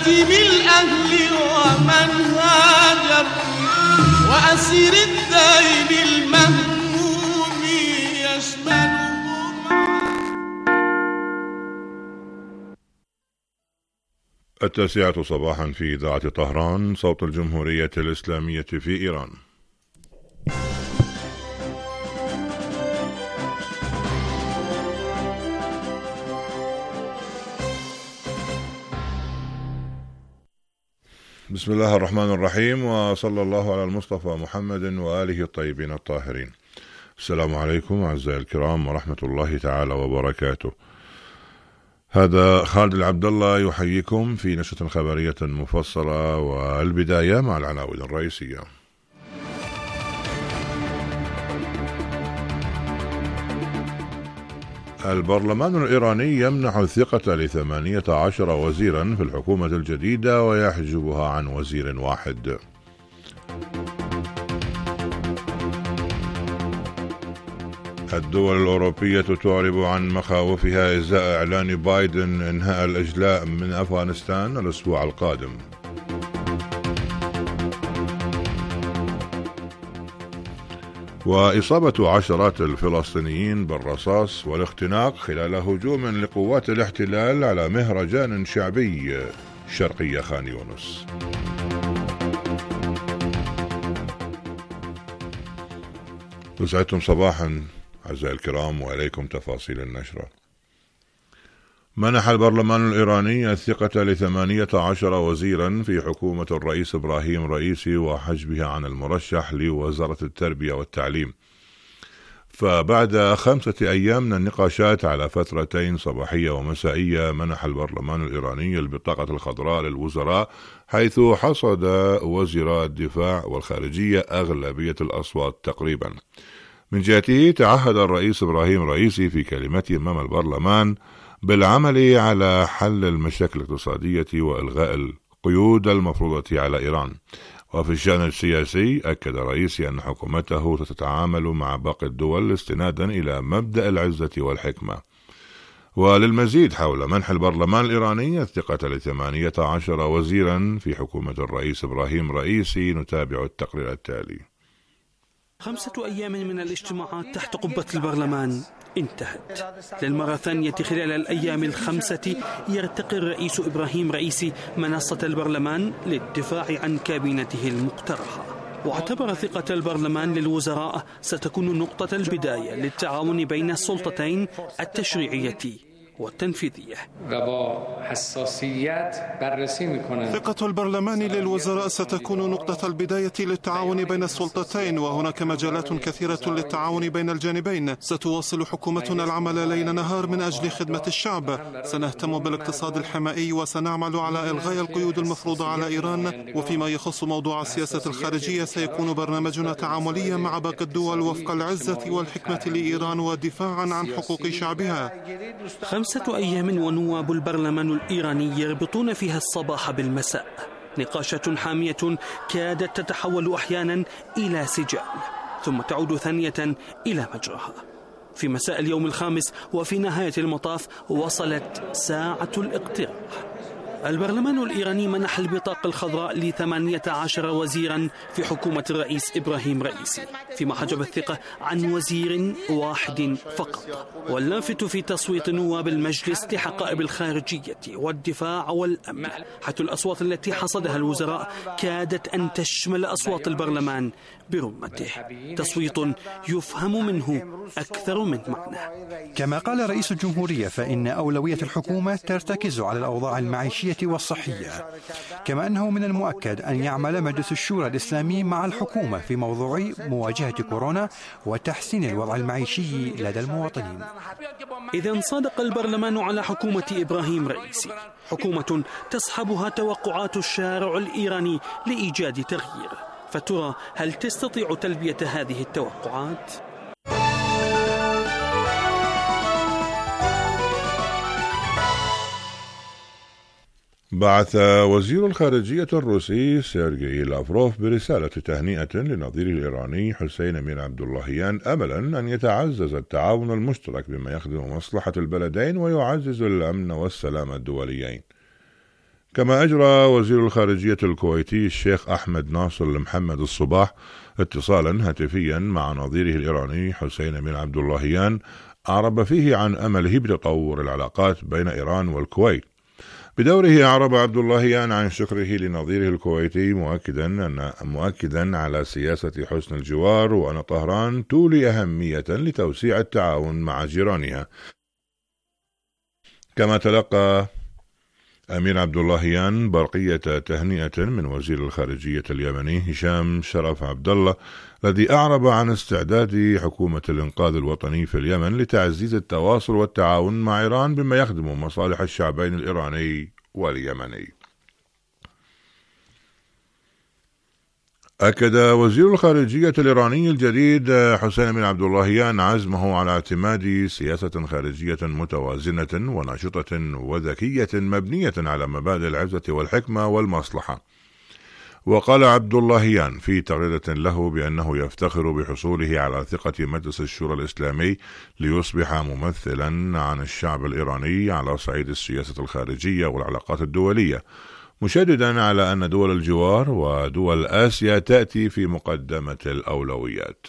يتيم الأهل ومن هاجر وأسير الدين المهموم يشملهم. 9 صباحا في إذاعة طهران، صوت الجمهورية الإسلامية في إيران. بسم الله الرحمن الرحيم، وصلى الله على المصطفى محمد وآله الطيبين الطاهرين. السلام عليكم أعزائي الكرام ورحمة الله تعالى وبركاته. هذا خالد العبد الله يحييكم في نشرة خبرية مفصلة، والبداية مع العناوين الرئيسية. البرلمان الإيراني يمنح الثقة ل18 وزيرا في الحكومة الجديدة ويحجبها عن وزير واحد. الدول الأوروبية تعرب عن مخاوفها إزاء إعلان بايدن إنهاء الإجلاء من أفغانستان الأسبوع القادم. وإصابة عشرات الفلسطينيين بالرصاص والاختناق خلال هجوم لقوات الاحتلال على مهرجان شعبي شرقي خان يونس. يسعدكم صباحا أعزائي الكرام، وإليكم تفاصيل النشرة. منح البرلمان الإيراني الثقة ل18 وزيرا في حكومة الرئيس إبراهيم رئيسي وحجبها عن المرشح لوزارة التربية والتعليم. فبعد 5 أيام من النقاشات على فترتين صباحية ومسائية، منح البرلمان الإيراني البطاقة الخضراء للوزراء، حيث حصد وزراء الدفاع والخارجية أغلبية الأصوات تقريبا. من جهته تعهد الرئيس إبراهيم رئيسي في كلمته أمام البرلمان بالعمل على حل المشاكل الاقتصادية وإلغاء القيود المفروضة على إيران. وفي الشأن السياسي أكد رئيسي أن حكومته ستتعامل مع باقي الدول استنادا إلى مبدأ العزة والحكمة. وللمزيد حول منح البرلمان الإيراني الثقة ل18 وزيرا في حكومة الرئيس إبراهيم رئيسي نتابع التقرير التالي. 5 أيام من الاجتماعات تحت قبة البرلمان انتهت. للمرة الثانية خلال الأيام ال5 يرتقي الرئيس إبراهيم رئيسي منصة البرلمان للدفاع عن كابينته المقترحة. واعتبر ثقة البرلمان للوزراء ستكون نقطة البداية للتعاون بين السلطتين التشريعية والتنفيذية. ثقة البرلمان للوزراء ستكون نقطة البداية للتعاون بين السلطتين، وهناك مجالات كثيرة للتعاون بين الجانبين. ستواصل حكومتنا العمل ليل نهار من أجل خدمة الشعب. سنهتم بالاقتصاد الحمائي، وسنعمل على إلغاء القيود المفروضة على إيران. وفيما يخص موضوع السياسة الخارجية، سيكون برنامجنا تعامليا مع باقي الدول وفق العزة والحكمة لإيران ودفاعا عن حقوق شعبها. 5 أيام ونواب البرلمان الإيراني يربطون فيها الصباح بالمساء. نقاشات حامية كادت تتحول أحيانا إلى سجال، ثم تعود ثانية إلى مجراها. في مساء اليوم الخامس وفي نهاية المطاف وصلت ساعة الاقتراع. البرلمان الإيراني منح البطاقة الخضراء ل18 وزيرا في حكومة الرئيس إبراهيم رئيسي، فيما حجب الثقة عن وزير واحد فقط. واللافت في تصويت نواب المجلس لحقائب الخارجية والدفاع والأمن، حيث الأصوات التي حصدها الوزراء كادت أن تشمل أصوات البرلمان برمته. تصويت يفهم منه أكثر من معنى. كما قال رئيس الجمهورية، فإن أولوية الحكومة ترتكز على الأوضاع المعيشية والصحية، كما أنه من المؤكد أن يعمل مجلس الشورى الإسلامي مع الحكومة في موضوع مواجهة كورونا وتحسين الوضع المعيشي لدى المواطنين. إذا صادق البرلمان على حكومة إبراهيم رئيسي، حكومة تصحبها توقعات الشارع الإيراني لإيجاد تغيير. فترى هل تستطيع تلبية هذه التوقعات؟ بعث وزير الخارجية الروسي سيرجي لافروف برسالة تهنئة لنظيره الإيراني حسين أمير عبد اللهيان، أملا أن يتعزز التعاون المشترك بما يخدم مصلحة البلدين ويعزز الأمن والسلام الدوليين. كما أجرى وزير الخارجية الكويتي الشيخ أحمد ناصر محمد الصباح اتصالا هاتفيا مع نظيره الإيراني حسين بن عبد اللهيان أعرب فيه عن أمله بتطور العلاقات بين إيران والكويت. بدوره أعرب عبد اللهيان عن شكره لنظيره الكويتي مؤكدا على سياسة حسن الجوار، وأن طهران تولي أهمية لتوسيع التعاون مع جيرانها. كما تلقى أمير عبد اللهيان برقية تهنئة من وزير الخارجية اليمني هشام شرف عبد الله، الذي أعرب عن استعداد حكومة الإنقاذ الوطني في اليمن لتعزيز التواصل والتعاون مع إيران بما يخدم مصالح الشعبين الإيراني واليمني. أكد وزير الخارجية الإيراني الجديد حسين بن عبد اللهيان عزمه على اعتماد سياسة خارجية متوازنة وناشطة وذكية مبنية على مبادئ العزة والحكمة والمصلحة. وقال عبد اللهيان في تغريدة له بأنه يفتخر بحصوله على ثقة مجلس الشورى الإسلامي ليصبح ممثلا عن الشعب الإيراني على صعيد السياسة الخارجية والعلاقات الدولية، مشددا على أن دول الجوار ودول آسيا تأتي في مقدمة الأولويات.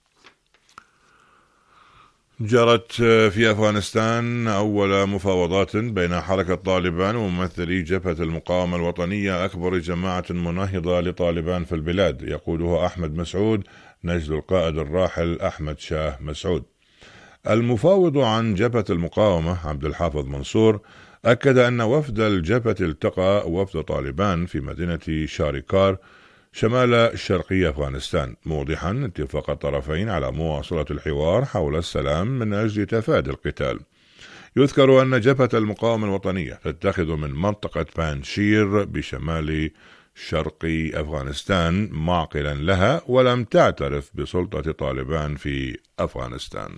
جرت في أفغانستان أول مفاوضات بين حركة طالبان وممثلي جبهة المقاومة الوطنية، أكبر جماعة مناهضة لطالبان في البلاد، يقودها أحمد مسعود نجل القائد الراحل أحمد شاه مسعود. المفاوض عن جبهة المقاومة عبد الحافظ منصور أكد أن وفد الجبهة التقى وفد طالبان في مدينة شاريكار شمال شرقي أفغانستان، موضحا اتفاق الطرفين على مواصلة الحوار حول السلام من أجل تفادي القتال. يذكر أن جبهة المقاومة الوطنية تتخذ من منطقة بانشير بشمال شرقي أفغانستان معقلا لها، ولم تعترف بسلطة طالبان في أفغانستان.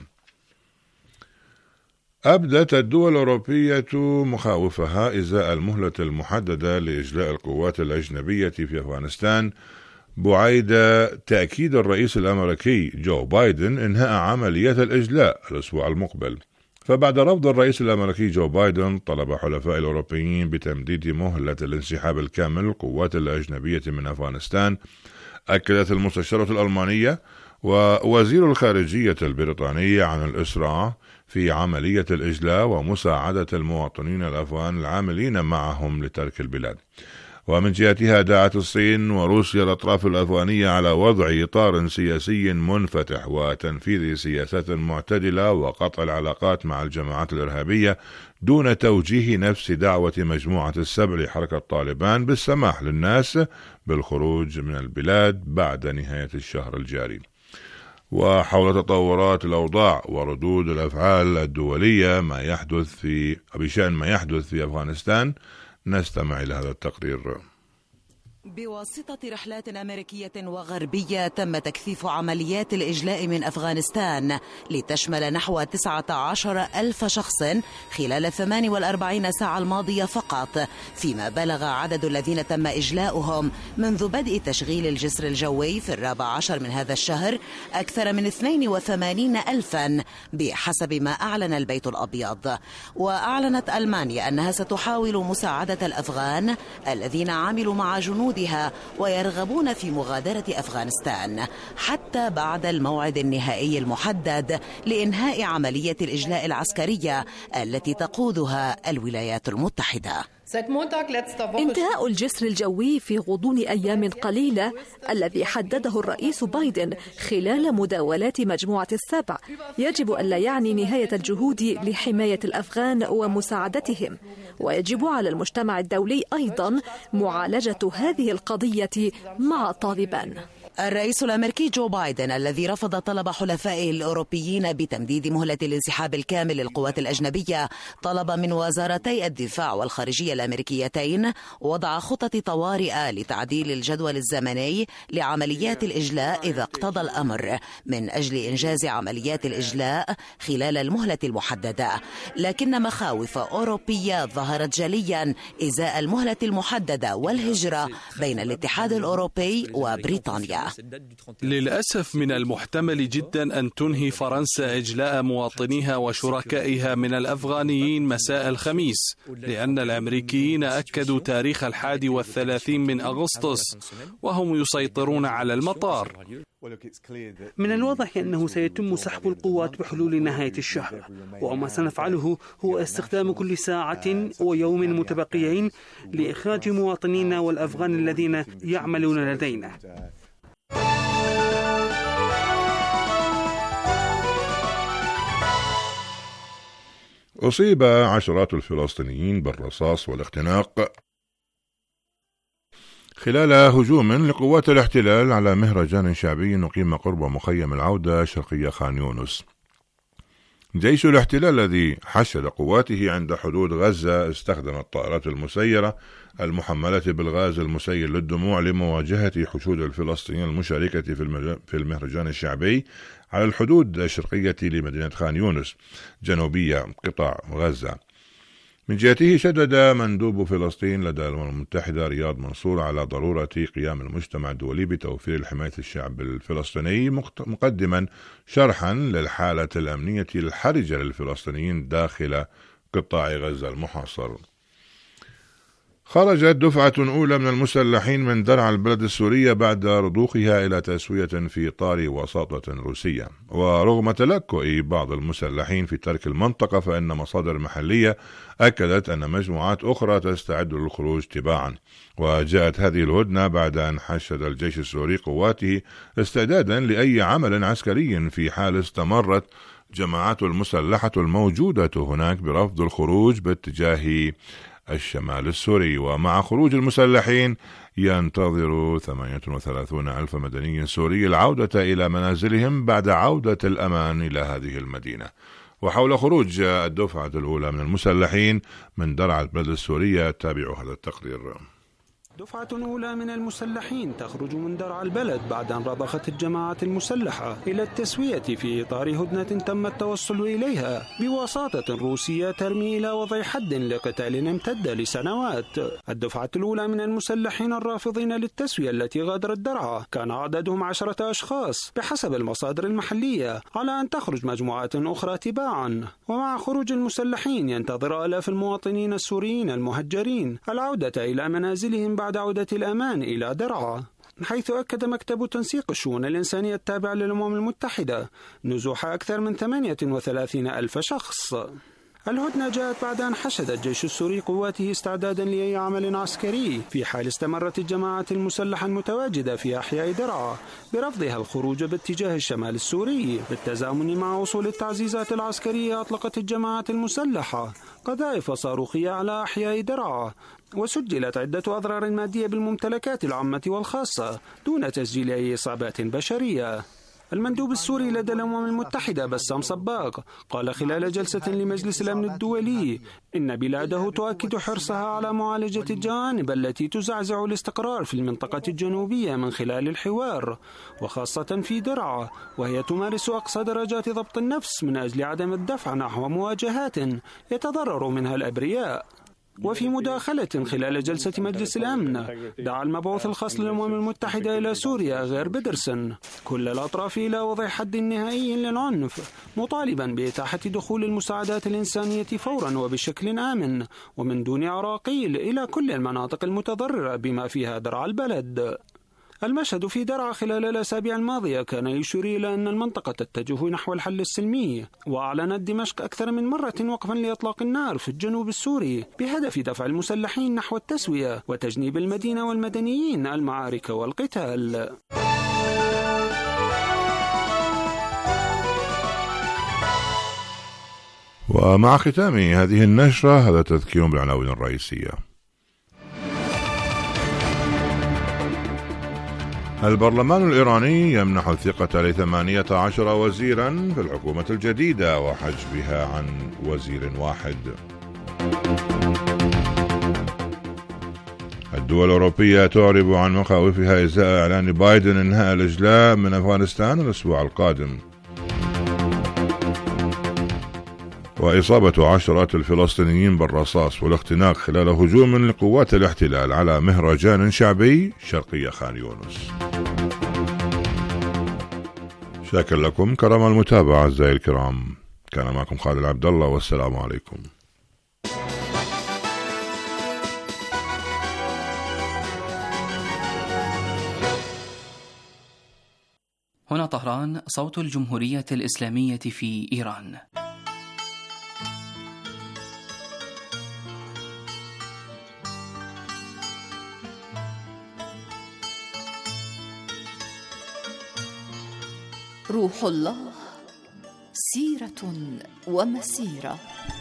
أبدت الدول الأوروبية مخاوفها إزاء المهلة المحددة لإجلاء القوات الأجنبية في أفغانستان، بعيد تأكيد الرئيس الأمريكي جو بايدن إنهاء عملية الإجلاء الأسبوع المقبل. فبعد رفض الرئيس الأمريكي جو بايدن طلب حلفاء الأوروبيين بتمديد مهلة الانسحاب الكامل للقوات الأجنبية من أفغانستان، أكدت المستشارة الألمانية ووزير الخارجية البريطانية عن الإسراع في عملية الإجلاء ومساعدة المواطنين الأفغان العاملين معهم لترك البلاد. ومن جهتها دعت الصين وروسيا الأطراف الأفغانية على وضع إطار سياسي منفتح وتنفيذ سياسات معتدلة وقطع العلاقات مع الجماعات الإرهابية، دون توجيه نفس دعوة مجموعة السبع لحركة طالبان بالسماح للناس بالخروج من البلاد بعد نهاية الشهر الجاري. وحول تطورات الأوضاع وردود الأفعال الدولية بشأن ما يحدث في أفغانستان، نستمع إلى هذا التقرير. بواسطة رحلات أمريكية وغربية تم تكثيف عمليات الإجلاء من أفغانستان لتشمل نحو 19,000 شخص خلال 48 ساعة الماضية فقط، فيما بلغ عدد الذين تم إجلاؤهم منذ بدء تشغيل الجسر الجوي في 14 من هذا الشهر أكثر من 82,000 بحسب ما أعلن البيت الأبيض. وأعلنت ألمانيا أنها ستحاول مساعدة الأفغان الذين عملوا مع جنودها ويرغبون في مغادرة أفغانستان حتى بعد الموعد النهائي المحدد لإنهاء عملية الإجلاء العسكرية التي تقودها الولايات المتحدة. انتهاء الجسر الجوي في غضون أيام قليلة الذي حدده الرئيس بايدن خلال مداولات مجموعة السبع يجب أن لا يعني نهاية الجهود لحماية الأفغان ومساعدتهم، ويجب على المجتمع الدولي أيضا معالجة هذه القضية مع طالبان. الرئيس الأمريكي جو بايدن الذي رفض طلب حلفائه الأوروبيين بتمديد مهلة الانسحاب الكامل للقوات الأجنبية، طلب من وزارتي الدفاع والخارجية الأمريكيتين وضع خطط طوارئ لتعديل الجدول الزمني لعمليات الإجلاء إذا اقتضى الأمر من أجل إنجاز عمليات الإجلاء خلال المهلة المحددة. لكن مخاوف أوروبية ظهرت جليا إزاء المهلة المحددة والهجرة بين الاتحاد الأوروبي وبريطانيا. للأسف من المحتمل جدا أن تنهي فرنسا إجلاء مواطنيها وشركائها من الأفغانيين مساء الخميس، لأن الأمريكيين أكدوا تاريخ 31 من أغسطس وهم يسيطرون على المطار. من الواضح أنه سيتم سحب القوات بحلول نهاية الشهر، وما سنفعله هو استخدام كل ساعة ويوم متبقيين لإخراج مواطنينا والأفغان الذين يعملون لدينا. أصيب عشرات الفلسطينيين بالرصاص والاختناق خلال هجوم لقوات الاحتلال على مهرجان شعبي أقيم قرب مخيم العودة شرقي خان يونس. جيش الاحتلال الذي حشد قواته عند حدود غزة استخدم الطائرات المسيرة المحملة بالغاز المسيل للدموع لمواجهة حشود الفلسطينيين المشاركة في المهرجان الشعبي على الحدود الشرقية لمدينة خان يونس جنوبية قطاع غزة. من جهته شدد مندوب فلسطين لدى الأمم المتحدة رياض منصور على ضرورة قيام المجتمع الدولي بتوفير حماية الشعب الفلسطيني، مقدما شرحا للحالة الأمنية الحرجة للفلسطينيين داخل قطاع غزة المحاصر. خرجت دفعة أولى من المسلحين من درعا البلد السورية بعد رضوخها إلى تسوية في إطار وساطة روسية، ورغم تلكؤ بعض المسلحين في ترك المنطقة فإن مصادر محلية أكدت أن مجموعات أخرى تستعد للخروج تباعا. وجاءت هذه الهدنة بعد أن حشد الجيش السوري قواته استعدادا لأي عمل عسكري في حال استمرت جماعات المسلحة الموجودة هناك برفض الخروج باتجاه الشمال السوري. ومع خروج المسلحين ينتظر 38 ألف مدني سوري العودة إلى منازلهم بعد عودة الأمان إلى هذه المدينة. وحول خروج الدفعة الأولى من المسلحين من درعا البلد السورية تابعوا هذا التقرير. دفعة أولى من المسلحين تخرج من درعا البلد بعد أن رضخت الجماعات المسلحة إلى التسوية في إطار هدنة تم التوصل إليها بوساطة روسية ترمي إلى وضع حد لقتال امتد لسنوات. الدفعة الأولى من المسلحين الرافضين للتسوية التي غادرت درعا كان عددهم 10 أشخاص بحسب المصادر المحلية، على أن تخرج مجموعات أخرى تباعا. ومع خروج المسلحين ينتظر آلاف المواطنين السوريين المهجرين العودة إلى منازلهم بعد عودة الأمان إلى درعا، حيث أكد مكتب تنسيق الشؤون الإنسانية التابع للأمم المتحدة نزوح أكثر من 38 ألف شخص. الهدنة جاءت بعد أن حشد الجيش السوري قواته استعدادا لأي عمل عسكري في حال استمرت الجماعات المسلحة المتواجدة في أحياء درعا برفضها الخروج باتجاه الشمال السوري. بالتزامن مع وصول التعزيزات العسكرية أطلقت الجماعات المسلحة قذائف صاروخية على أحياء درعا، وسجلت عدة أضرار مادية بالممتلكات العامة والخاصة دون تسجيل أي إصابات بشرية. المندوب السوري لدى الأمم المتحدة بسام صباغ قال خلال جلسة لمجلس الأمن الدولي إن بلاده تؤكد حرصها على معالجة الجوانب التي تزعزع الاستقرار في المنطقة الجنوبية من خلال الحوار، وخاصة في درعا، وهي تمارس أقصى درجات ضبط النفس من أجل عدم الدفع نحو مواجهات يتضرر منها الأبرياء. وفي مداخلة خلال جلسة مجلس الأمن دعا المبعوث الخاص للأمم المتحدة إلى سوريا غير بيدرسون كل الأطراف إلى وضع حد نهائي للعنف، مطالبا بإتاحة دخول المساعدات الإنسانية فورا وبشكل آمن ومن دون عراقيل إلى كل المناطق المتضررة بما فيها درعا البلد. المشهد في درعا خلال الأسابيع الماضية كان يشير إلى أن المنطقة تتجه نحو الحل السلمي، وأعلنت دمشق أكثر من مرة وقفا لإطلاق النار في الجنوب السوري بهدف دفع المسلحين نحو التسوية وتجنيب المدينة والمدنيين المعارك والقتال. ومع ختام هذه النشرة هذا تذكير بالعناوين الرئيسية. البرلمان الإيراني يمنح الثقة ل18 وزيرا في الحكومة الجديدة وحجبها عن وزير واحد. الدول الأوروبية تعرب عن مخاوفها إزاء إعلان بايدن إنهاء الإجلاء من أفغانستان الأسبوع القادم. وإصابة عشرات الفلسطينيين بالرصاص والاختناق خلال هجوم لقوات الاحتلال على مهرجان شعبي شرقي خان يونس. شاكر لكم كرم المتابعة أعزائي الكرام. كان معكم خالد عبد الله، والسلام عليكم. هنا طهران، صوت الجمهورية الإسلامية في إيران. روح الله سيرة ومسيرة.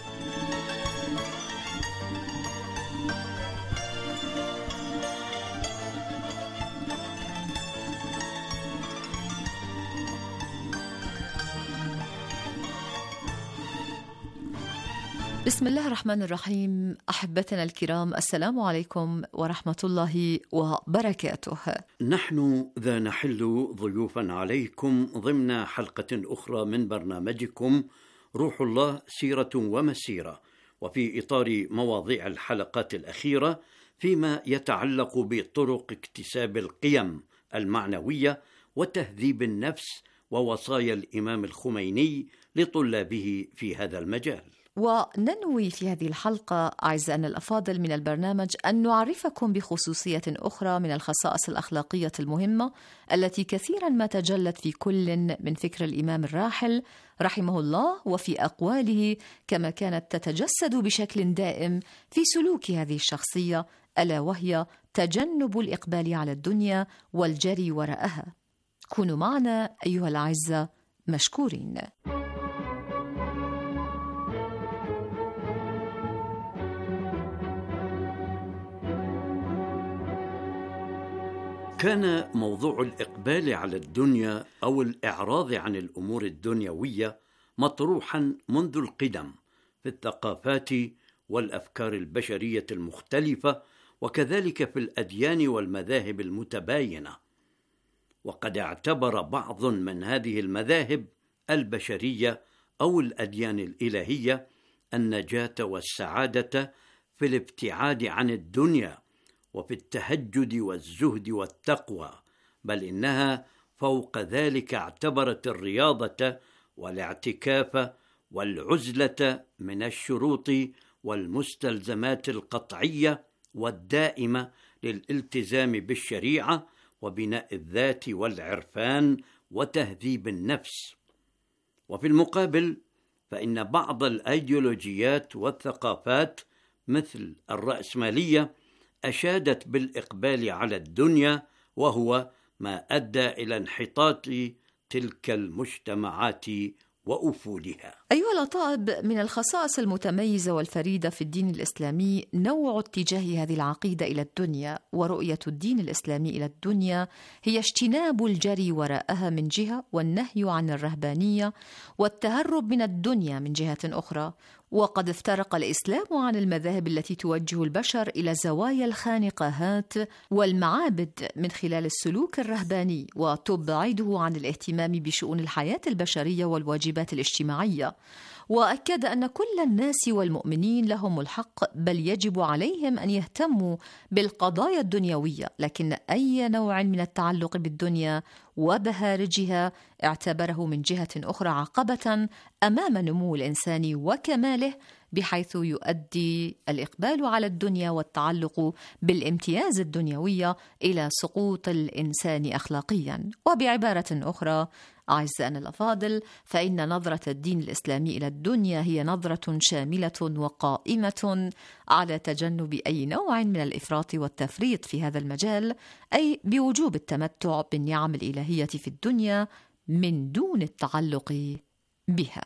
بسم الله الرحمن الرحيم. أحبتنا الكرام، السلام عليكم ورحمة الله وبركاته. نحن ذا نحل ضيوفا عليكم ضمن حلقة أخرى من برنامجكم روح الله سيرة ومسيرة، وفي إطار مواضيع الحلقات الأخيرة فيما يتعلق بطرق اكتساب القيم المعنوية وتهذيب النفس ووصايا الإمام الخميني لطلابه في هذا المجال. وننوي في هذه الحلقة أعزائنا الأفاضل من البرنامج أن نعرفكم بخصوصية أخرى من الخصائص الأخلاقية المهمة التي كثيرا ما تجلت في كل من فكر الإمام الراحل رحمه الله وفي أقواله، كما كانت تتجسد بشكل دائم في سلوك هذه الشخصية، ألا وهي تجنب الإقبال على الدنيا والجري وراءها. كونوا معنا أيها الأعزة مشكورين. كان موضوع الإقبال على الدنيا أو الإعراض عن الأمور الدنيوية مطروحا منذ القدم في الثقافات والأفكار البشرية المختلفة، وكذلك في الأديان والمذاهب المتباينة. وقد اعتبر بعض من هذه المذاهب البشرية أو الأديان الإلهية النجاة والسعادة في الابتعاد عن الدنيا وفي التهجد والزهد والتقوى، بل إنها فوق ذلك اعتبرت الرياضة والاعتكاف والعزلة من الشروط والمستلزمات القطعية والدائمة للالتزام بالشريعة وبناء الذات والعرفان وتهذيب النفس. وفي المقابل فإن بعض الأيديولوجيات والثقافات مثل الرأسمالية أشادت بالإقبال على الدنيا، وهو ما أدى إلى انحطاط تلك المجتمعات وأفولها. أيها الأطائب، من الخصائص المتميزة والفريدة في الدين الإسلامي نوع اتجاه هذه العقيدة إلى الدنيا، ورؤية الدين الإسلامي إلى الدنيا هي اجتناب الجري وراءها من جهة، والنهي عن الرهبانية والتهرب من الدنيا من جهة أخرى. وقد افترق الإسلام عن المذاهب التي توجه البشر إلى زوايا الخانقاهات والمعابد من خلال السلوك الرهباني، وتبعده عن الاهتمام بشؤون الحياة البشرية والواجبات الاجتماعية. وأكد أن كل الناس والمؤمنين لهم الحق، بل يجب عليهم أن يهتموا بالقضايا الدنيوية، لكن أي نوع من التعلق بالدنيا وبهارجها اعتبره من جهة أخرى عقبة أمام نمو الإنسان وكماله، بحيث يؤدي الإقبال على الدنيا والتعلق بالامتياز الدنيوية إلى سقوط الإنسان أخلاقيا. وبعبارة أخرى أعزائنا الأفاضل، فإن نظرة الدين الإسلامي إلى الدنيا هي نظرة شاملة وقائمة على تجنب أي نوع من الإفراط والتفريط في هذا المجال، أي بوجوب التمتع بالنعم الإلهية في الدنيا من دون التعلق بها.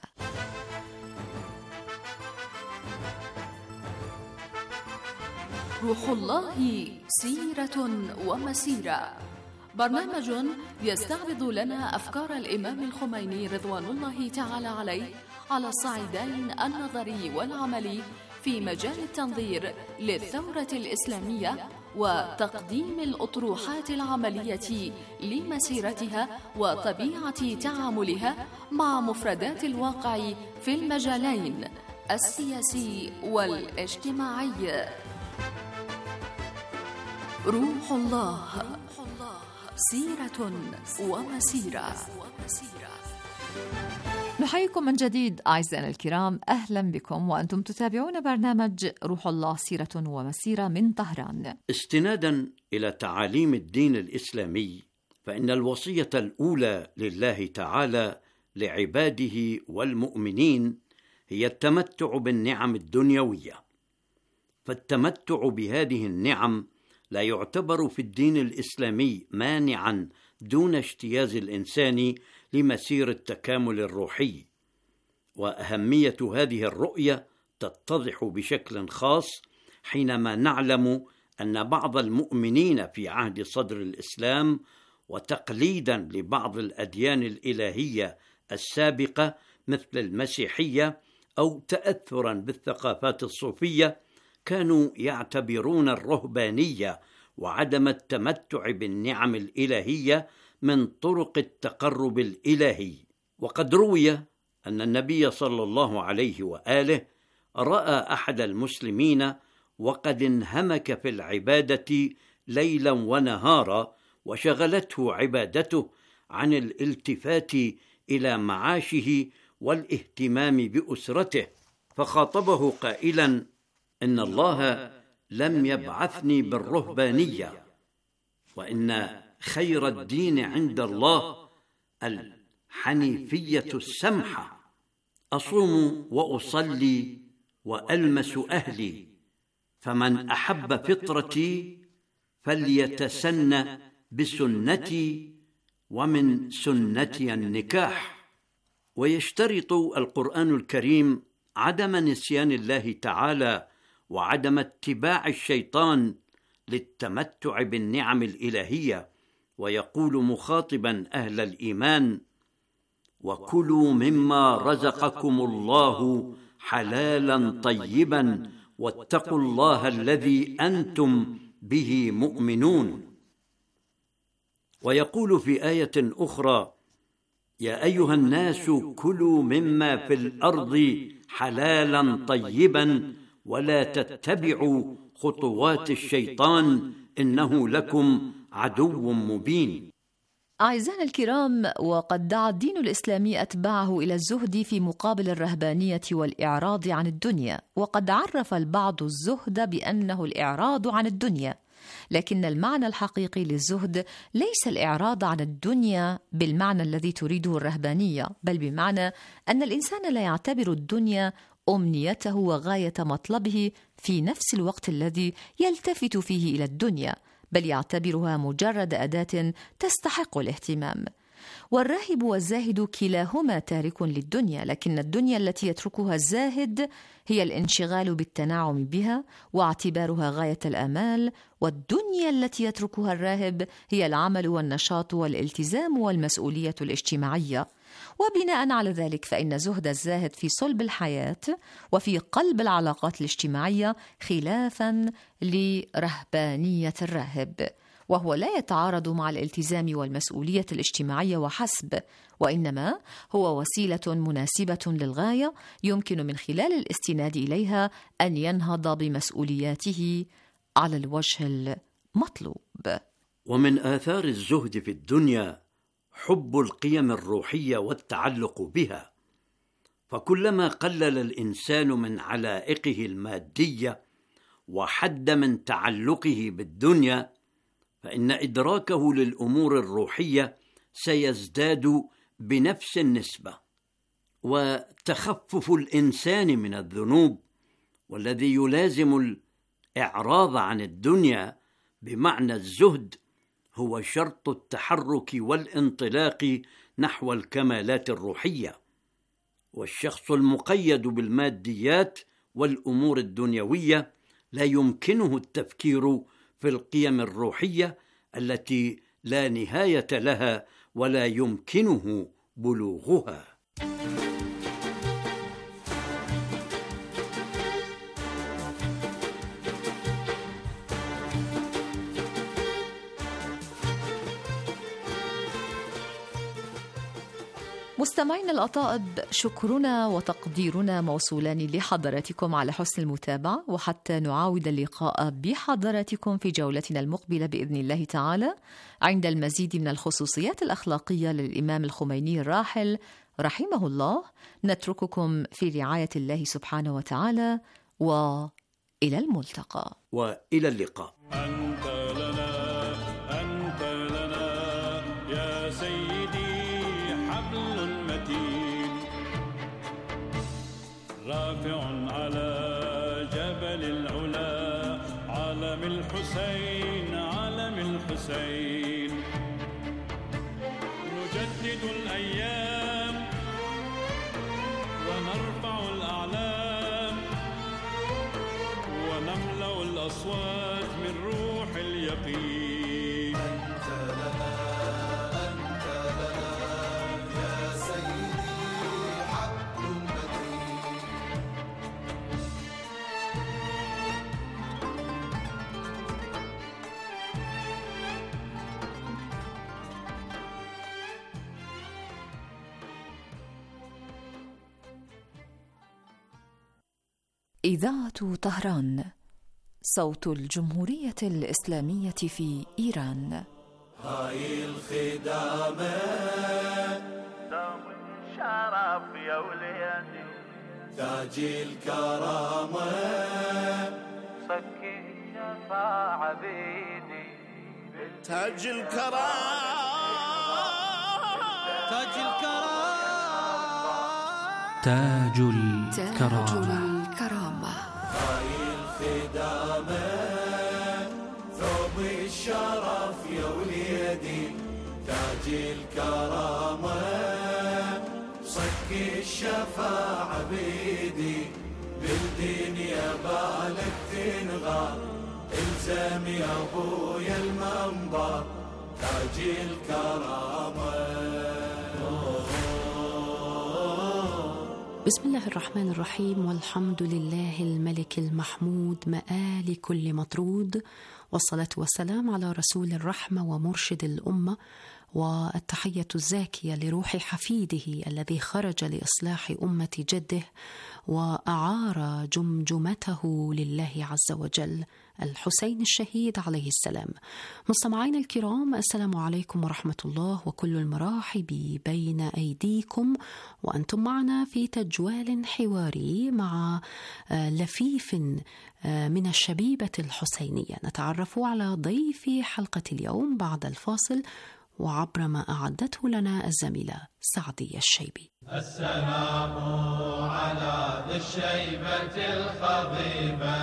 روح الله سيرة ومسيرة، برنامج يستعرض لنا أفكار الإمام الخميني رضوان الله تعالى عليه على الصعيدين النظري والعملي في مجال التنظير للثورة الإسلامية وتقديم الأطروحات العملية لمسيرتها وطبيعة تعاملها مع مفردات الواقع في المجالين السياسي والاجتماعي. روح الله سيرة ومسيرة. نحييكم من جديد أعزائنا الكرام، أهلا بكم وأنتم تتابعون برنامج روح الله سيرة ومسيرة من طهران. استنادا إلى تعاليم الدين الإسلامي، فإن الوصية الأولى لله تعالى لعباده والمؤمنين هي التمتع بالنعم الدنيوية، فالتمتع بهذه النعم لا يعتبر في الدين الإسلامي مانعا دون اجتياز الإنسان لمسير التكامل الروحي. وأهمية هذه الرؤية تتضح بشكل خاص حينما نعلم أن بعض المؤمنين في عهد صدر الإسلام وتقليدا لبعض الأديان الإلهية السابقة مثل المسيحية أو تأثرا بالثقافات الصوفية كانوا يعتبرون الرهبانية وعدم التمتع بالنعم الإلهية من طرق التقرب الإلهي. وقد روي أن النبي صلى الله عليه وآله رأى أحد المسلمين وقد انهمك في العبادة ليلا ونهارا وشغلته عبادته عن الالتفات إلى معاشه والاهتمام بأسرته، فخاطبه قائلا: إن الله لم يبعثني بالرهبانية، وإن خير الدين عند الله الحنيفية السمحة، أصوم وأصلي وألمس أهلي، فمن أحب فطرتي فليتسن بسنتي، ومن سنتي النكاح. ويشترط القرآن الكريم عدم نسيان الله تعالى وعدم اتباع الشيطان للتمتع بالنعم الإلهية، ويقول مخاطبا أهل الإيمان: وكلوا مما رزقكم الله حلالا طيبا واتقوا الله الذي أنتم به مؤمنون. ويقول في آية أخرى: يا أيها الناس كلوا مما في الأرض حلالا طيبا ولا تتبعوا خطوات الشيطان إنه لكم عدو مبين. أعزائنا الكرام، وقد دعا الدين الإسلامي أتباعه إلى الزهد في مقابل الرهبانية والإعراض عن الدنيا، وقد عرف البعض الزهد بأنه الإعراض عن الدنيا، لكن المعنى الحقيقي للزهد ليس الإعراض عن الدنيا بالمعنى الذي تريده الرهبانية، بل بمعنى أن الإنسان لا يعتبر الدنيا أمنيته وغاية مطلبه في نفس الوقت الذي يلتفت فيه إلى الدنيا، بل يعتبرها مجرد أداة تستحق الاهتمام. والراهب والزاهد كلاهما تارك للدنيا، لكن الدنيا التي يتركها الزاهد هي الانشغال بالتنعم بها واعتبارها غاية الآمال، والدنيا التي يتركها الراهب هي العمل والنشاط والالتزام والمسؤولية الاجتماعية. وبناء على ذلك فإن زهد الزاهد في صلب الحياة وفي قلب العلاقات الاجتماعية خلافاً لرهبانية الراهب، وهو لا يتعارض مع الالتزام والمسؤولية الاجتماعية وحسب، وإنما هو وسيلة مناسبة للغاية يمكن من خلال الاستناد إليها أن ينهض بمسؤولياته على الوجه المطلوب. ومن آثار الزهد في الدنيا حب القيم الروحية والتعلق بها، فكلما قلل الإنسان من علائقه المادية وحد من تعلقه بالدنيا، فإن إدراكه للأمور الروحية سيزداد بنفس النسبة. وتخفف الإنسان من الذنوب والذي يلازم الإعراض عن الدنيا بمعنى الزهد هو شرط التحرك والانطلاق نحو الكمالات الروحية. والشخص المقيد بالماديات والأمور الدنيوية لا يمكنه التفكير في القيم الروحية التي لا نهاية لها ولا يمكنه بلوغها. مستمعينا الأطائب، شكرنا وتقديرنا موصولان لحضراتكم على حسن المتابعة، وحتى نعاود اللقاء بحضراتكم في جولتنا المقبلة بإذن الله تعالى عند المزيد من الخصوصيات الأخلاقية للإمام الخميني الراحل رحمه الله، نترككم في رعاية الله سبحانه وتعالى، وإلى الملتقى. وإلى اللقاء. أنت لنا يا سيدي حبل متين، رافع على جبل العلا، علم الحسين علم الحسين. نجدد الأيام ونرفع الأعلام، ونملأ الأصوات من روح اليقين. أنت لنا يا سيدي حبل متين. إذاعة طهران، صوت الجمهورية الإسلامية في إيران. هاي الخدامة دوم الشرف يا وليدي، تاج الكرامة صكي الشفاعة بيدي. تاج الكرامة تاج الكرامة تاج الكرامة. هاي الخدامة ثوب الشرف يا وليدي، تاج الكرامة صك الشفاعة بيدي. بالدنيا بالك تنغار، الزم يا ابويا المنبر، تاج الكرامة. بسم الله الرحمن الرحيم، والحمد لله الملك المحمود مآل كل مطرود، والصلاة والسلام على رسول الرحمة ومرشد الأمة، والتحية الزاكية لروح حفيده الذي خرج لإصلاح أمة جده وأعار جمجمته لله عز وجل، الحسين الشهيد عليه السلام. مستمعين الكرام، السلام عليكم ورحمة الله، وكل المراحب بين أيديكم، وأنتم معنا في تجوال حواري مع لفيف من الشبيبة الحسينية. نتعرف على ضيف حلقة اليوم بعد الفاصل وعبر ما أعدته لنا الزميلة سعدية الشيبي. السلام على ذي الشيبة الخضيبة،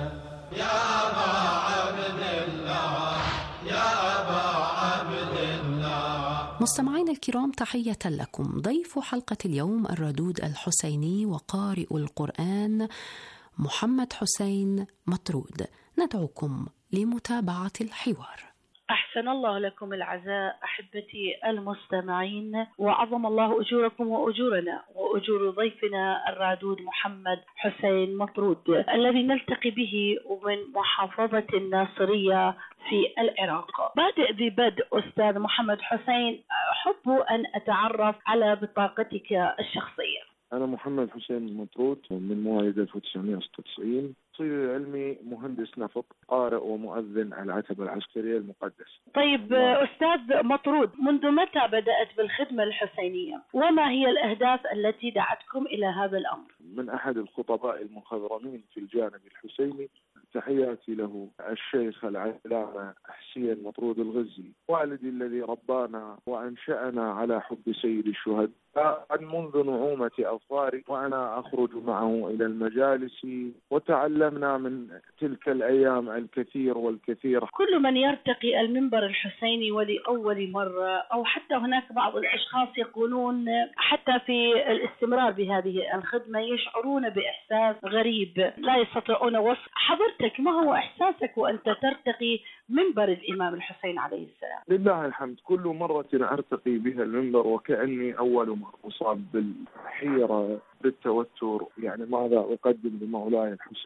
يا أبا عبد الله يا أبا عبد الله. مستمعين الكرام، تحية لكم. ضيف حلقة اليوم الردود الحسيني وقارئ القرآن محمد حسين مطرود. ندعوكم لمتابعة الحوار. أحسن الله لكم العزاء أحبتي المستمعين، وعظم الله أجوركم وأجورنا وأجور ضيفنا الرادود محمد حسين مطرود الذي نلتقي به من محافظة الناصرية في العراق. بادئ ذي بدء أستاذ محمد حسين، أحب أن أتعرف على بطاقتك الشخصية. أنا محمد حسين مطرود من مواليد 1996، تصير علمي مهندس نفط، قارئ ومؤذن على العتبة العسكرية المقدسة. طيب أستاذ مطرود، منذ متى بدأت بالخدمة الحسينية؟ وما هي الأهداف التي دعتكم إلى هذا الأمر؟ من أحد الخطباء المخضرمين في الجانب الحسيني، تحياتي له الشيخ العلامة حسين مطرود الغزي، والدي الذي ربانا وأنشأنا على حب سيد الشهداء منذ نعومة أظفاري، وأنا أخرج معه إلى المجالس، وتعلمنا من تلك الأيام الكثير والكثير. كل من يرتقي المنبر الحسيني ولأول مرة، أو حتى هناك بعض الأشخاص يقولون حتى في الاستمرار بهذه الخدمة يشعرون بإحساس غريب لا يستطيعون وصف. حضرتك ما هو إحساسك وأنت ترتقي منبر الإمام الحسين عليه السلام؟ لله الحمد، كل مرة أرتقي بها المنبر وكأني أول مرة أصاب بالحيرة بالتوتر، يعني ماذا أقدم لمولاي الحسين،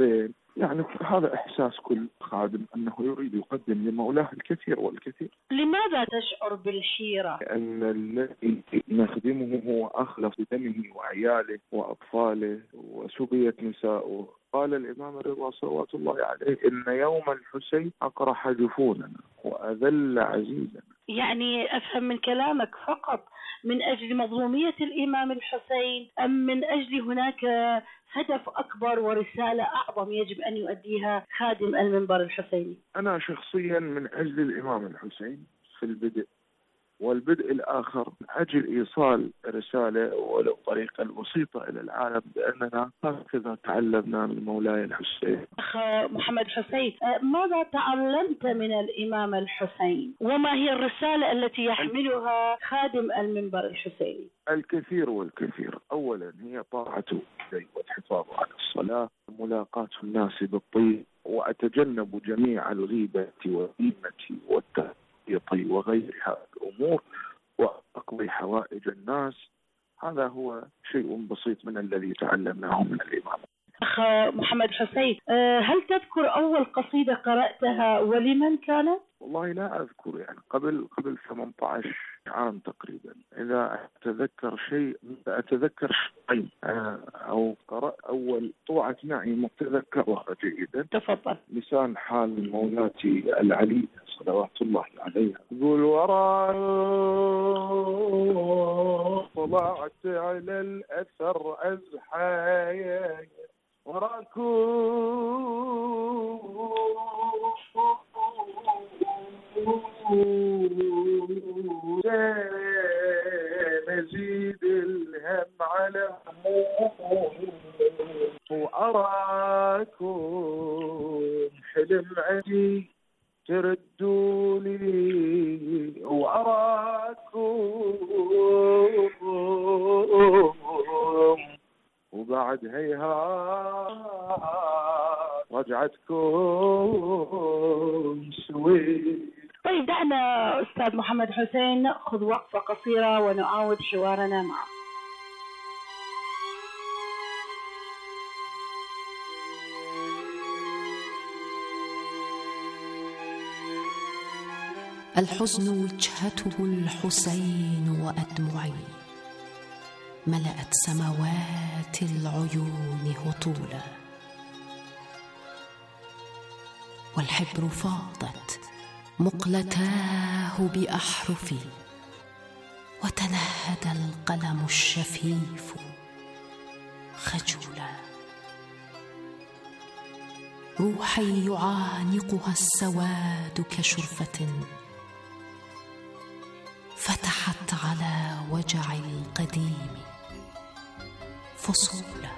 يعني هذا إحساس كل خادم أنه يريد يقدم لمولاه الكثير والكثير. لماذا تشعر بالحيرة؟ لأن الذي نخدمه هو أخلص دمه وعياله وأطفاله وسبية نسائه. قال الإمام الرضا صلوات الله عليه: إن يوم الحسين أقرح جفوننا وأذل عزيزنا. يعني أفهم من كلامك فقط من أجل مظلومية الإمام الحسين، أم من أجل هناك هدف أكبر ورسالة أعظم يجب أن يؤديها خادم المنبر الحسيني؟ أنا شخصيا من أجل الإمام الحسين في البدء، والبدء الآخر من أجل إيصال رسالة ولو طريقة بسيطة إلى العالم بأننا هكذا تعلمنا من مولاي الحسين. أخ محمد حسين، ماذا تعلمت من الإمام الحسين؟ وما هي الرسالة التي يحملها خادم المنبر الحسيني؟ الكثير والكثير. أولا هي طاعته والحفاظ على الصلاة، ملاقاة الناس بالطيب، وأتجنب جميع الغيبة والنميمة والتهديد وغيرها الأمور، وأقضي حوائج الناس. هذا هو شيء بسيط من الذي تعلمناه من الإمام. أخ محمد حسين، هل تذكر أول قصيدة قرأتها ولمن كانت؟ والله لا أذكر، يعني قبل 18 عام تقريبا. إذا أتذكر شيء أتذكر شيء أو قرأت أول طوعة نعيم أتذكرها جيدا. تفضل. لسان حال مولاتي العلي صلوات الله عليها، يقول: وراء طلعت على الأثر أزحايا وراكم نزيد الهم على هموم، وأراكم حلم عندي تردوا لي، وأراكم وبعد هيها رجعتكم سويت. طيب دعنا أستاذ محمد حسين نأخذ وقفة قصيرة ونعاود حوارنا معه. الحزن وجهته الحسين وأدمعي ملأت سماوات العيون هطولا، والحبر فاضت مقلتاه بأحرفي، وتنهد القلم الشفيف خجولا. روحي يعانقها السواد كشرفة فتحت على وجع القديم فصولا.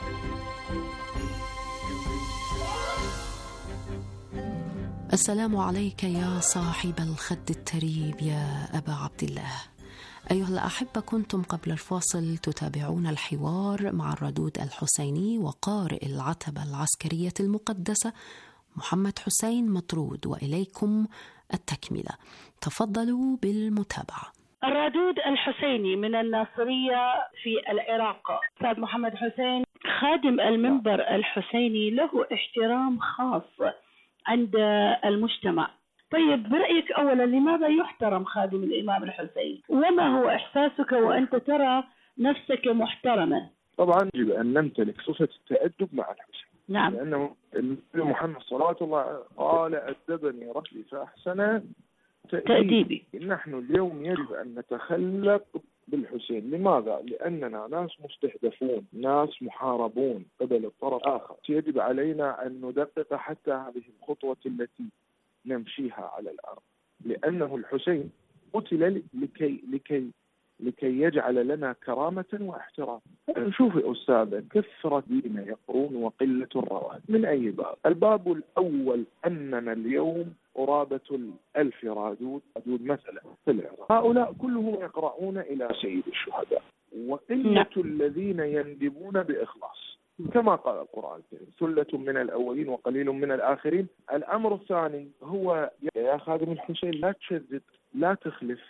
السلام عليك يا صاحب الخد التريب يا أبا عبد الله. أيها الأحبة، كنتم قبل الفاصل تتابعون الحوار مع الردود الحسيني وقارئ العتبة العسكرية المقدسة محمد حسين مطرود، وإليكم التكملة. تفضلوا بالمتابعة. الردود الحسيني من الناصرية في العراق. أستاذ محمد حسين، خادم المنبر الحسيني له احترام خاص عند المجتمع. طيب برأيك أولا لماذا يحترم خادم الإمام الحسين؟ وما هو إحساسك وأنت ترى نفسك محترما؟ طبعا يجب أن نمتلك صفة التأدب مع الحسين. نعم. لأنه النبي محمد صلى الله عليه وسلم قال: أدبني ربي فأحسن تأديبي. نحن اليوم يجب أن نتخلق بالحسين. لماذا؟ لأننا ناس مستهدفون، ناس محاربون قبل الطرف الآخر. يجب علينا أن ندقق حتى هذه الخطوة التي نمشيها على الأرض، لأنه الحسين قتل لكي يجعل لنا كرامة واحترام. نشوف يا أستاذ كثرة دين يقرون وقلة الرواد. من أي باب؟ الباب الأول أننا اليوم قرابة 1000 رادود مثلا في العراق، هؤلاء كلهم يقرؤون إلى سيد الشهداء، وقلة الذين يندبون بإخلاص كما قال القرآن الكريم: ثلة من الأولين وقليل من الآخرين. الأمر الثاني هو يا خادم الحسين لا تشدد، لا تخلف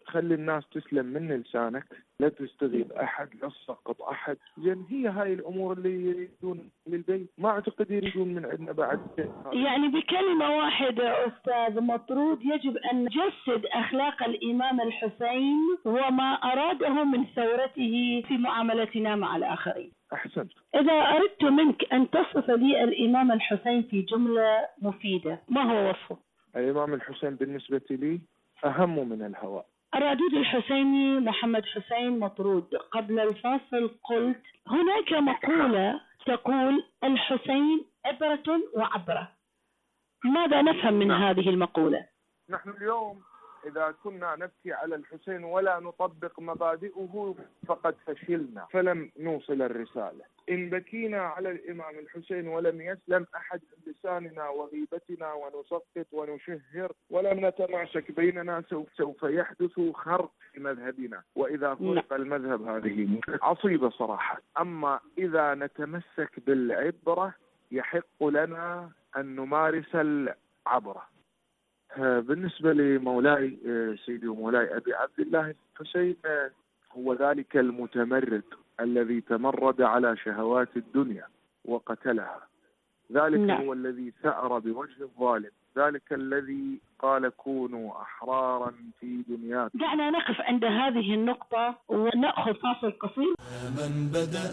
خلي الناس تسلم من لسانك، لا تستغيب أحد، لا تسقط أحد. زين هي هاي الأمور اللي يريدون للبيت، ما أعتقد يريدون من عندنا بعد. يعني بكلمة واحدة أستاذ مطرود، يجب أن نجسد أخلاق الإمام الحسين وما أراده من ثورته في معاملتنا مع الآخرين. أحسنت. إذا أردت منك أن تصف لي الإمام الحسين في جملة مفيدة، ما هو وصفه؟ الإمام الحسين بالنسبة لي أهم من الهواء. الرادود الحسيني محمد حسين مطرود، قبل الفاصل قلت هناك مقولة تقول الحسين عبرة وعبرة، ماذا نفهم من هذه المقولة؟ نحن اليوم إذا كنا نبكي على الحسين ولا نطبق مبادئه فقد فشلنا، فلم نوصل الرسالة. إن بكينا على الإمام الحسين ولم يسلم أحد من لساننا وغيبتنا ونسقط ونشهر ولم نتماسك بيننا سوف يحدث خرق في مذهبنا، وإذا فرق المذهب هذه عصيبة صراحة. أما إذا نتمسك بالعبرة يحق لنا أن نمارس العبرة. بالنسبة لمولاي سيدي ومولاي أبي عبد الله الحسين، هو ذلك المتمرد الذي تمرد على شهوات الدنيا وقتلها، ذلك هو الذي ثأر بوجه الظالم، ذلك الذي قال كونوا أحرارا في دنياكم. دعنا نقف عند هذه النقطة ونأخذ فاصل قصير. من بدأ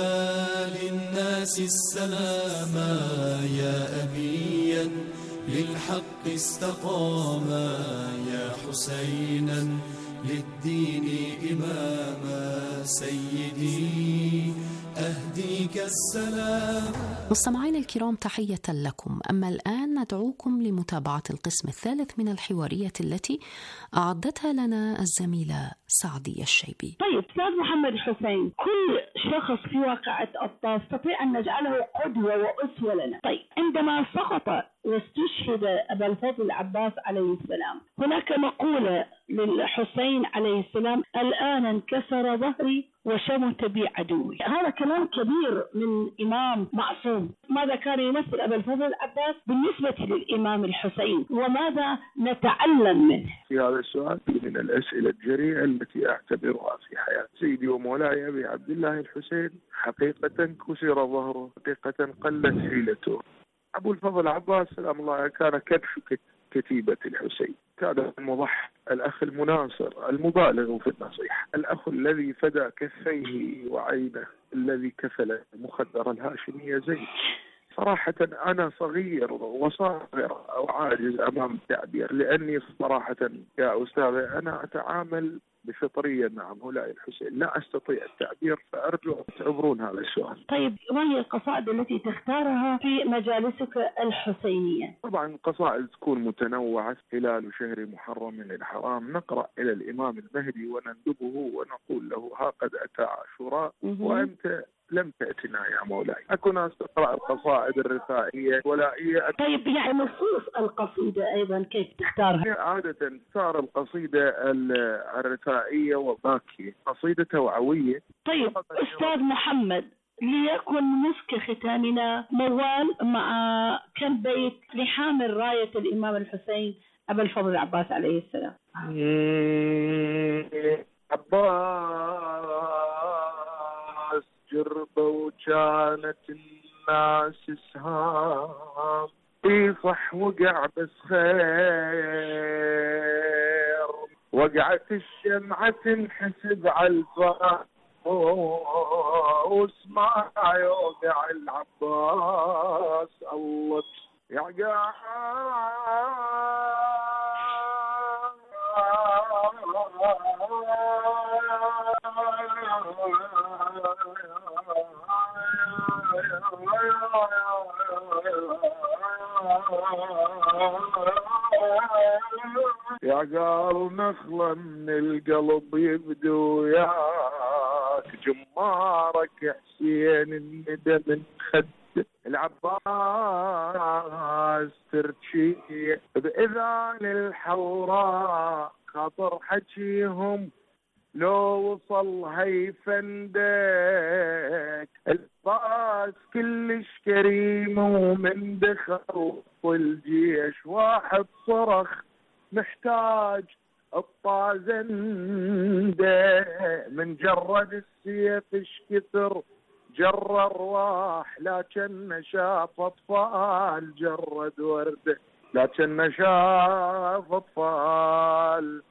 للناس السلام يا أبيا للحق استقاما، يا حسينا للدين إماما، سيدي أهديك السلام. مستمعين الكرام، تحية لكم. أما الآن ندعوكم لمتابعة القسم الثالث من الحوارية التي أعدتها لنا الزميلة سعدية الشيبي. طيب أستاذ محمد حسين، كل شخص في واقعة الطاس نستطيع أن نجعله قدوة وأسوة لنا. طيب عندما سقط واستشهد أبا الفضل العباس عليه السلام، هناك مقولة للحسين عليه السلام: الآن انكسر ظهري وشمت بي عدوي. هذا كلام كبير من إمام معصوم. ماذا كان يمثل أبا الفضل العباس بالنسبة للإمام الحسين، وماذا نتعلم منه؟ في هذا السؤال من الأسئلة الجريئة التي أعتبرها في حياة سيدي ومولاي أبي عبد الله الحسين. حقيقة كسر ظهره، حقيقة قلت حيلته. أبو الفضل العباس سلام الله كان كبش كتيبة الحسين، كان المضحي، الأخ المناصر المبالغ في النصيحة، الأخ الذي فدى كفيه وعينه، الذي كفل مخدر الهاشمية زيد. صراحة أنا صغير وصاغر أو عاجز أمام التعبير، لأني صراحة يا أستاذ أنا أتعامل بفطرية مع مولاي الحسين، لا أستطيع التعبير، فأرجو أن تعبرون هذا السؤال. طيب ما هي القصائد التي تختارها في مجالسك الحسينية؟ طبعا القصائد تكون متنوعة. خلال شهر محرم الحرام نقرأ إلى الإمام المهدي ونندبه ونقول له: ها قد أتى عاشوراء وأنت لم تأتنا يا مولاي. أكون أستقرأ القصائد الرثائية ولائية. طيب يعني نصوص القصيدة أيضا كيف تختارها؟ عادة تختار القصيدة الرثائية وباكية، قصيدة توعوية. طيب أستاذ محمد، ليكن مسك ختامنا موال مع كم بيت لحامل راية الإمام الحسين أبا الفضل العباس عليه السلام. عباس جربة وكانت الناس سهام، يصح وقع بس خير، وقعت الشمعة تنحسب على الفراق واسمع يوقع العباس الله يعقع يا قال نخلة من القلب يبدو ياك، جمارك حسين الندى من خد العباس ترشي بإذان الحوراء، خاطر حكيهم لو وصل هيفندك، العباس كلش كريم ومن دخل الجيش واحد صرخ محتاج الطازنده من جرد السيف ايش كثر جر الرواح، لكن شاف اطفال جرد ورده، لكن شاف اطفال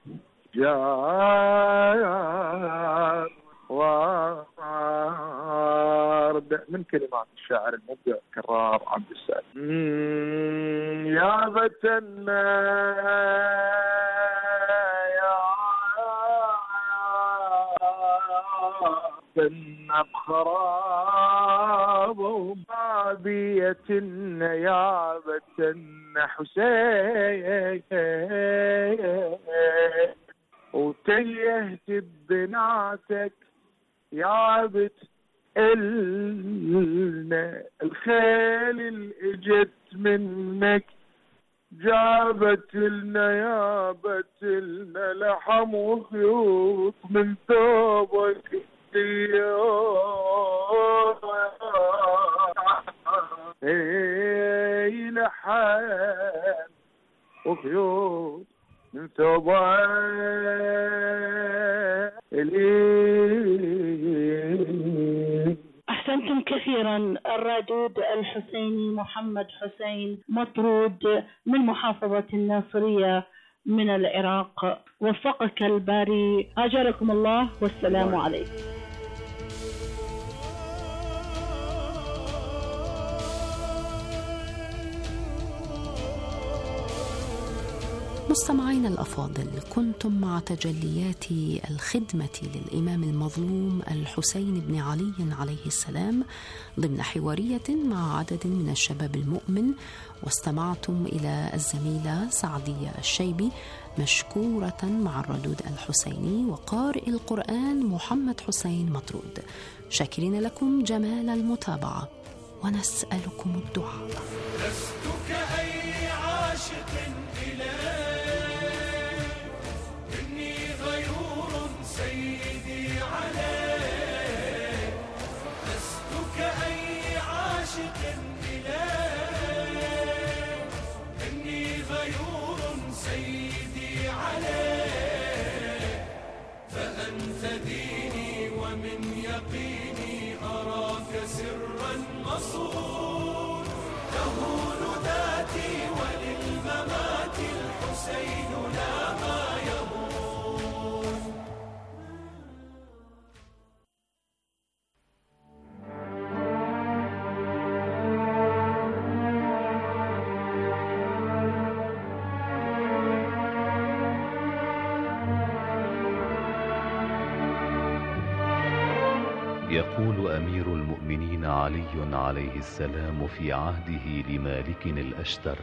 جار ورد. من كلمات الشاعر المبدع كرار عبد السلام. يا بتنا بنا بخراب وبابية يابة حسين، وتيهت ببناتك يابت إلنا، الخيل اللي اجت منك جابت لنا يابت لنا لحم وخيوط من ثوبك هي لحم وخيوط من ثوبك. أحسنتم كثيرا. الرادود الحسيني محمد حسين مطرود من محافظة الناصرية من العراق. وفقك الباري، أجركم الله والسلام عليكم. مستمعينا الأفاضل، كنتم مع تجليات الخدمة للإمام المظلوم الحسين بن علي عليه السلام ضمن حوارية مع عدد من الشباب المؤمن، واستمعتم إلى الزميلة سعدية الشيبي مشكورة مع الردود الحسيني وقارئ القرآن محمد حسين مطرود. شاكرين لكم جمال المتابعة ونسألكم الدعاء. لست كأي عاشق سيدي عليك، لست كأي عاشق إليك، إني غيور سيدي عليك، فأنت ديني ومن يقيني أراك سرا مصون، تهون ذاتي وللممات الحسين لا ما يهون. يقول أمير المؤمنين علي عليه السلام في عهده لمالك الأشتر: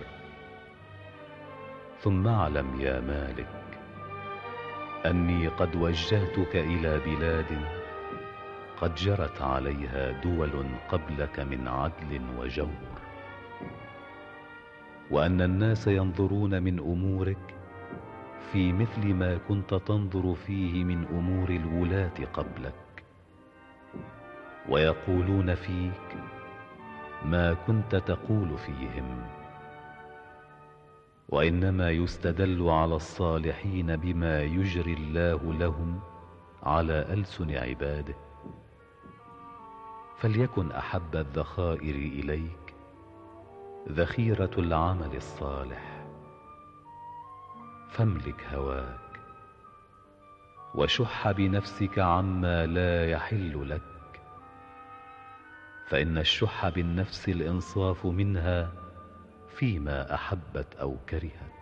ثم اعلم يا مالك أني قد وجهتك إلى بلاد قد جرت عليها دول قبلك من عدل وجور، وأن الناس ينظرون من أمورك في مثل ما كنت تنظر فيه من أمور الولاة قبلك، ويقولون فيك ما كنت تقول فيهم، وإنما يستدل على الصالحين بما يجري الله لهم على ألسن عباده. فليكن أحب الذخائر إليك ذخيرة العمل الصالح، فاملك هواك وشح بنفسك عما لا يحل لك، فإن الشح بالنفس الإنصاف منها فيما أحبت أو كرهت.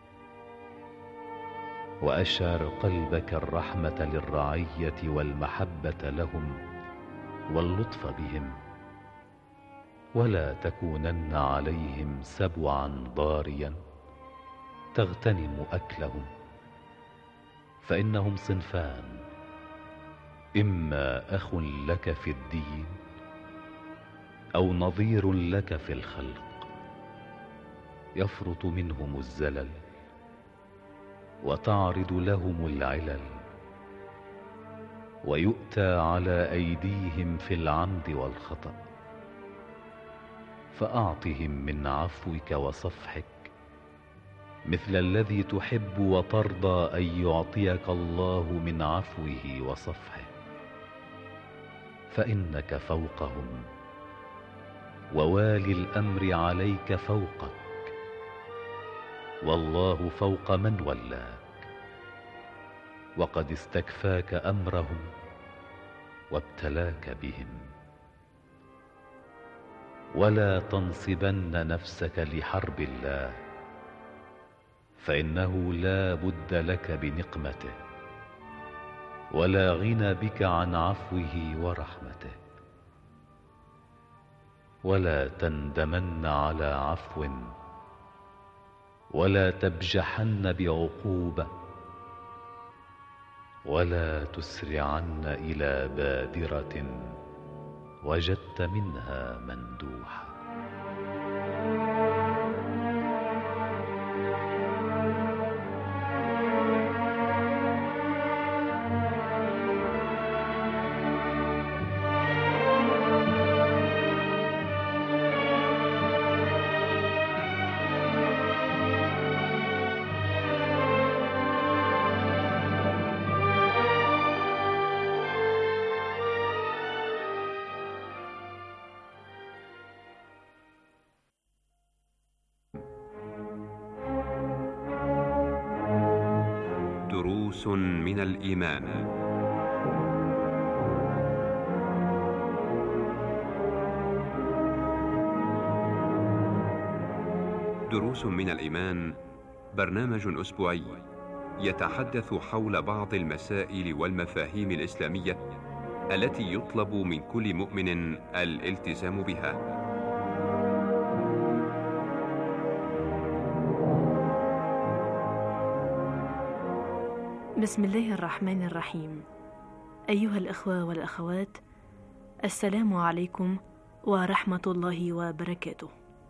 وأشعر قلبك الرحمة للرعية والمحبة لهم واللطف بهم، ولا تكونن عليهم سبعا ضاريا تغتنم أكلهم، فإنهم صنفان: إما أخ لك في الدين أو نظير لك في الخلق، يفرط منهم الزلل وتعرض لهم العلل، ويؤتى على أيديهم في العمد والخطأ، فأعطهم من عفوك وصفحك مثل الذي تحب وترضى أن يعطيك الله من عفوه وصفحه، فإنك فوقهم، ووالي الأمر عليك فوقك، والله فوق من ولاك، وقد استكفاك أمرهم وابتلاك بهم. ولا تنصبن نفسك لحرب الله، فإنه لا بد لك بنقمته، ولا غنى بك عن عفوه ورحمته. ولا تندمن على عفو، ولا تبجحن بعقوبة، ولا تسرعن إلى بادرة وجدت منها مندوحا. دروس من الإيمان. دروس من الإيمان برنامج أسبوعي يتحدث حول بعض المسائل والمفاهيم الإسلامية التي يطلب من كل مؤمن الالتزام بها. بسم الله الرحمن الرحيم. أيها الأخوة والأخوات، السلام عليكم ورحمة الله وبركاته.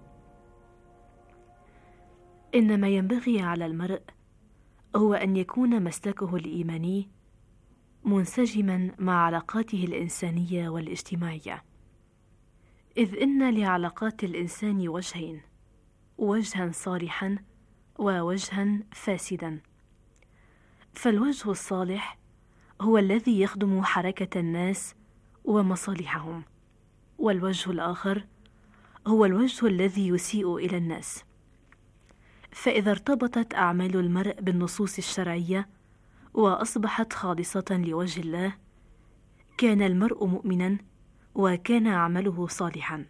إن ما ينبغي على المرء هو أن يكون مسلكه الإيماني منسجما مع علاقاته الإنسانية والاجتماعية، إذ إن لعلاقات الإنسان وجهين، وجها صالحا ووجها فاسدا. فالوجه الصالح هو الذي يخدم حركة الناس ومصالحهم، والوجه الآخر هو الوجه الذي يسيء إلى الناس. فإذا ارتبطت أعمال المرء بالنصوص الشرعية وأصبحت خالصة لوجه الله، كان المرء مؤمنا وكان عمله صالحا.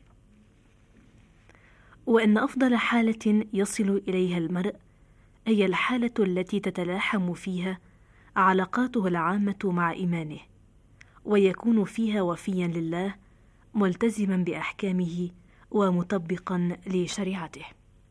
وإن أفضل حالة يصل إليها المرء هي الحالة التي تتلاحم فيها علاقاته العامة مع إيمانه، ويكون فيها وفيا لله، ملتزما بأحكامه ومطبقا لشريعته.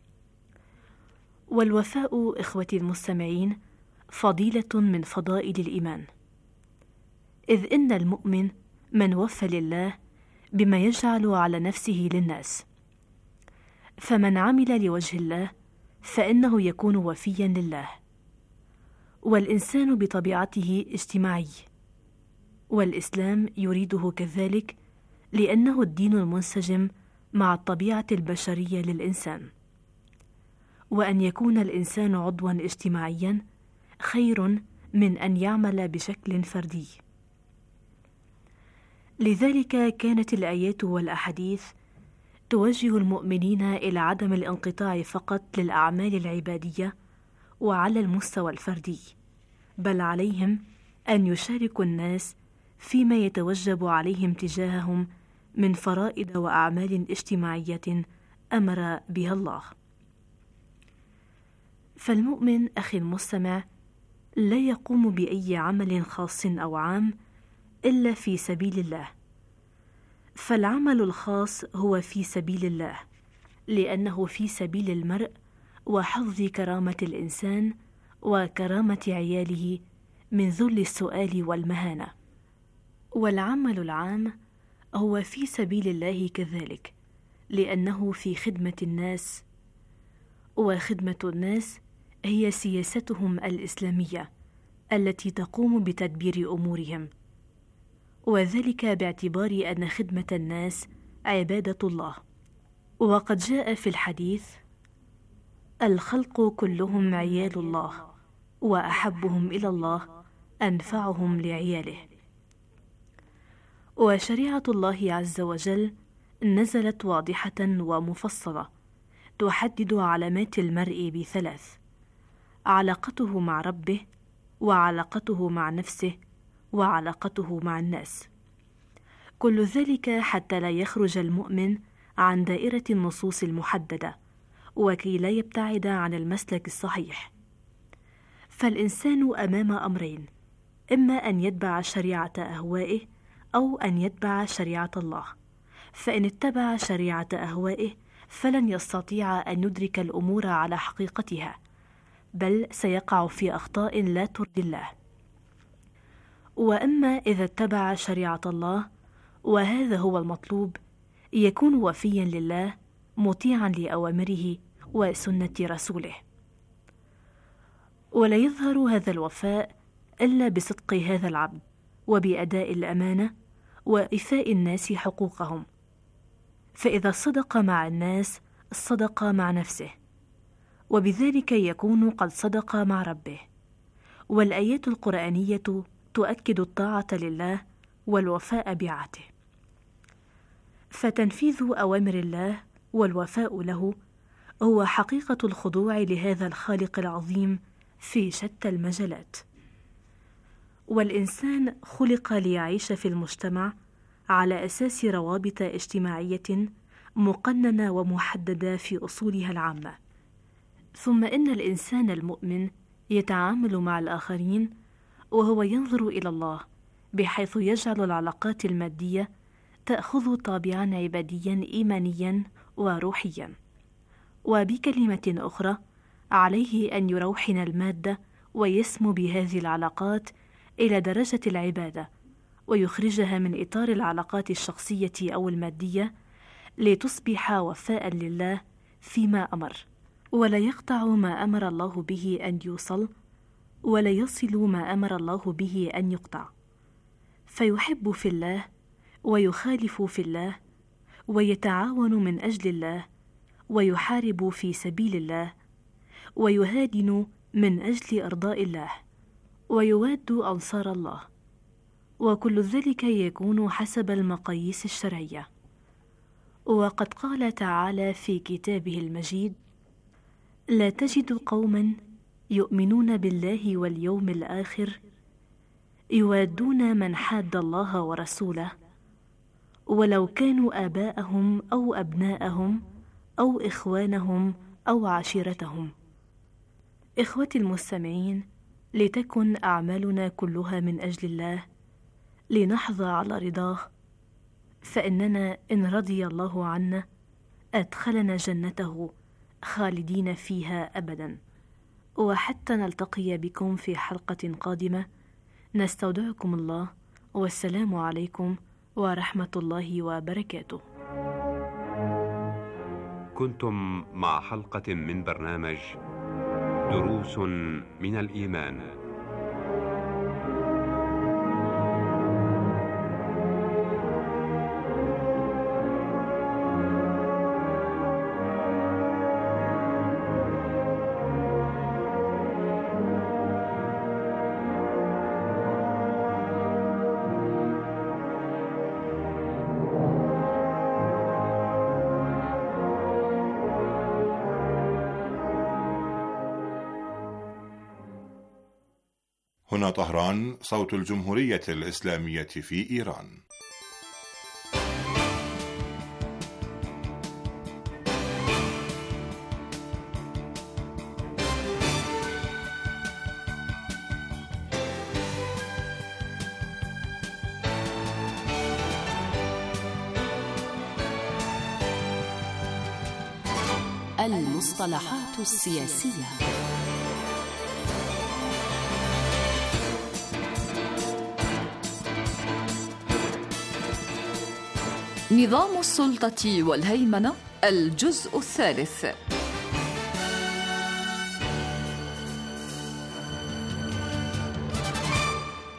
والوفاء، إخوتي المستمعين، فضيلة من فضائل الإيمان، إذ إن المؤمن من وفى لله بما يجعل على نفسه للناس. فمن عمل لوجه الله فإنه يكون وفيا لله. والإنسان بطبيعته اجتماعي، والإسلام يريده كذلك، لأنه الدين المنسجم مع الطبيعة البشرية للإنسان. وأن يكون الإنسان عضوا اجتماعيا خير من أن يعمل بشكل فردي. لذلك كانت الآيات والأحاديث توجه المؤمنين إلى عدم الانقطاع فقط للأعمال العبادية وعلى المستوى الفردي، بل عليهم أن يشاركوا الناس فيما يتوجب عليهم تجاههم من فرائض وأعمال اجتماعية أمر بها الله. فالمؤمن أخي المستمع لا يقوم بأي عمل خاص أو عام إلا في سبيل الله. فالعمل الخاص هو في سبيل الله، لأنه في سبيل المرء وحفظ كرامة الإنسان وكرامة عياله من ذل السؤال والمهانة. والعمل العام هو في سبيل الله كذلك، لأنه في خدمة الناس، وخدمة الناس هي سياستهم الإسلامية التي تقوم بتدبير أمورهم، وذلك باعتبار أن خدمة الناس عبادة الله. وقد جاء في الحديث: الخلق كلهم عيال الله، وأحبهم إلى الله أنفعهم لعياله. وشريعة الله عز وجل نزلت واضحة ومفصلة تحدد علامات المرء بثلاث: علاقته مع ربه، وعلاقته مع نفسه، وعلاقته مع الناس. كل ذلك حتى لا يخرج المؤمن عن دائرة النصوص المحددة، وكي لا يبتعد عن المسلك الصحيح. فالإنسان أمام أمرين: إما أن يتبع شريعة أهوائه، أو أن يتبع شريعة الله. فإن اتبع شريعة أهوائه فلن يستطيع أن يدرك الأمور على حقيقتها، بل سيقع في أخطاء لا ترضي الله. وأما إذا اتبع شريعة الله، وهذا هو المطلوب، يكون وفيا لله، مطيعا لأوامره وسنة رسوله. ولا يظهر هذا الوفاء إلا بصدق هذا العبد، وبأداء الأمانة، وإيفاء الناس حقوقهم. فإذا صدق مع الناس صدق مع نفسه، وبذلك يكون قد صدق مع ربه. والآيات القرآنية تؤكد الطاعة لله والوفاء بعهده. فتنفيذ أوامر الله والوفاء له هو حقيقة الخضوع لهذا الخالق العظيم في شتى المجالات. والإنسان خلق ليعيش في المجتمع على أساس روابط اجتماعية مقننة ومحددة في أصولها العامة. ثم إن الإنسان المؤمن يتعامل مع الآخرين وهو ينظر إلى الله، بحيث يجعل العلاقات المادية تأخذ طابعا عباديا إيمانيا وروحيا. وبكلمة أخرى، عليه أن يروحن المادة ويسمو بهذه العلاقات إلى درجة العبادة، ويخرجها من إطار العلاقات الشخصية أو المادية، لتصبح وفاء لله فيما أمر، ولا يقطع ما أمر الله به أن يوصل، ولا يصل ما أمر الله به أن يقطع. فيحب في الله، ويخالف في الله، ويتعاون من أجل الله، ويحارب في سبيل الله، ويهادن من أجل إرضاء الله، ويواد أنصار الله. وكل ذلك يكون حسب المقاييس الشرعية. وقد قال تعالى في كتابه المجيد: لا تجد قوما يؤمنون بالله واليوم الآخر يوادون من حاد الله ورسوله ولو كانوا آباءهم أو أبناءهم أو إخوانهم أو عشيرتهم. إخوتي المستمعين، لتكن أعمالنا كلها من أجل الله، لنحظى على رضاه، فإننا إن رضي الله عنا أدخلنا جنته خالدين فيها أبدا. وحتى نلتقي بكم في حلقة قادمة، نستودعكم الله، والسلام عليكم ورحمة الله وبركاته. كنتم مع حلقة من برنامج دروس من الإيمان. هنا طهران، صوت الجمهورية الإسلامية في إيران. المصطلحات السياسية. نظام السلطة والهيمنة، الجزء الثالث.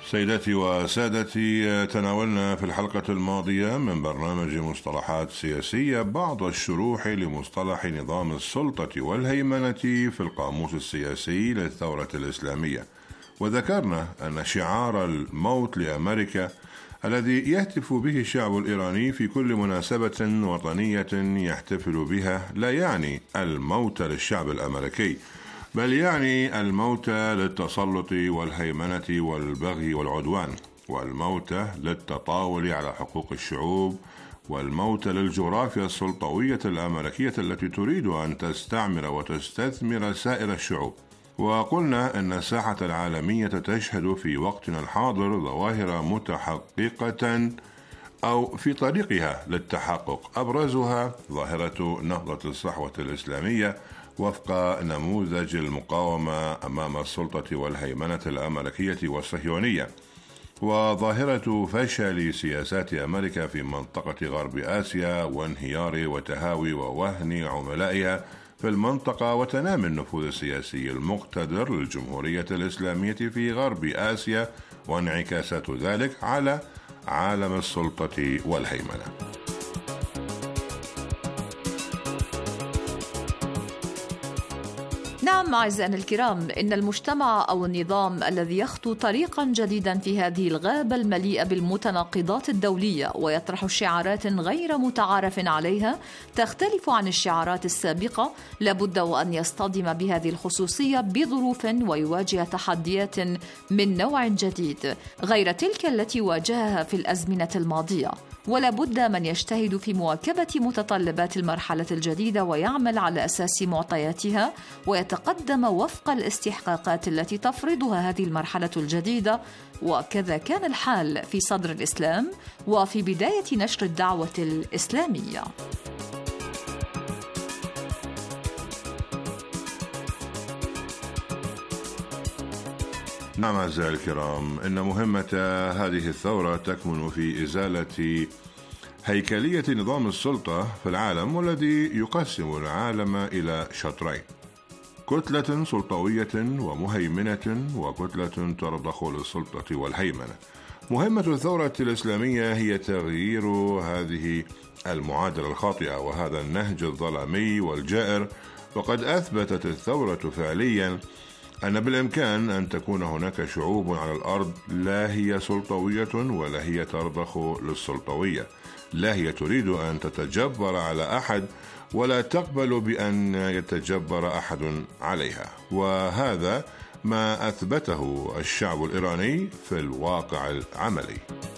سيداتي وسادتي، تناولنا في الحلقة الماضية من برنامج مصطلحات سياسية بعض الشروح لمصطلح نظام السلطة والهيمنة في القاموس السياسي للثورة الإسلامية، وذكرنا أن شعار الموت لأمريكا الذي يهتف به الشعب الإيراني في كل مناسبة وطنية يحتفل بها لا يعني الموت للشعب الأمريكي، بل يعني الموت للتسلط والهيمنة والبغي والعدوان، والموت للتطاول على حقوق الشعوب، والموت للجغرافيا السلطوية الأمريكية التي تريد أن تستعمر وتستثمر سائر الشعوب. وقلنا أن الساحة العالمية تشهد في وقتنا الحاضر ظواهر متحققة أو في طريقها للتحقق، أبرزها ظاهرة نهضة الصحوة الإسلامية وفق نموذج المقاومة أمام السلطة والهيمنة الأمريكية والصهيونية، وظاهرة فشل سياسات أمريكا في منطقة غرب آسيا وانهيار وتهاوي ووهن عملائها في المنطقة، وتنامي النفوذ السياسي المقتدر للجمهورية الإسلامية في غرب آسيا وانعكاسات ذلك على عالم السلطة والهيمنة. نعم أعزائنا الكرام، إن المجتمع أو النظام الذي يخطو طريقا جديدا في هذه الغابة المليئة بالمتناقضات الدولية ويطرح شعارات غير متعارف عليها تختلف عن الشعارات السابقة، لابد وأن يصطدم بهذه الخصوصية بظروف ويواجه تحديات من نوع جديد غير تلك التي واجهها في الأزمنة الماضية، ولا بد من يجتهد في مواكبة متطلبات المرحلة الجديدة ويعمل على أساس معطياتها ويتقدم وفق الاستحقاقات التي تفرضها هذه المرحلة الجديدة. وكذا كان الحال في صدر الإسلام وفي بداية نشر الدعوة الإسلامية. نعم أعزائي الكرام، إن مهمة هذه الثورة تكمن في إزالة هيكلية نظام السلطة في العالم، والذي يقسم العالم إلى شطرين: كتلة سلطوية ومهيمنة، وكتلة ترضخ للسلطة والهيمنة. مهمة الثورة الإسلامية هي تغيير هذه المعادلة الخاطئة وهذا النهج الظلامي والجائر، وقد أثبتت الثورة فعليا أن بالإمكان أن تكون هناك شعوب على الأرض لا هي سلطوية ولا هي ترضخ للسلطوية، لا هي تريد أن تتجبر على أحد ولا تقبل بأن يتجبر أحد عليها، وهذا ما أثبته الشعب الإيراني في الواقع العملي.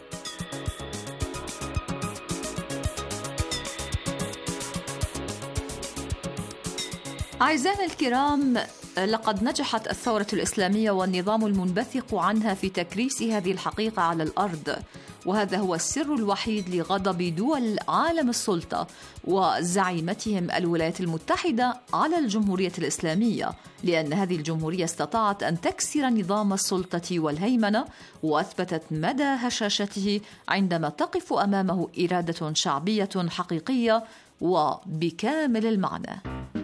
أعزائنا الكرام، لقد نجحت الثورة الإسلامية والنظام المنبثق عنها في تكريس هذه الحقيقة على الأرض، وهذا هو السر الوحيد لغضب دول عالم السلطة وزعيمتهم الولايات المتحدة على الجمهورية الإسلامية، لأن هذه الجمهورية استطاعت أن تكسر نظام السلطة والهيمنة، وأثبتت مدى هشاشته عندما تقف أمامه إرادة شعبية حقيقية وبكامل المعنى.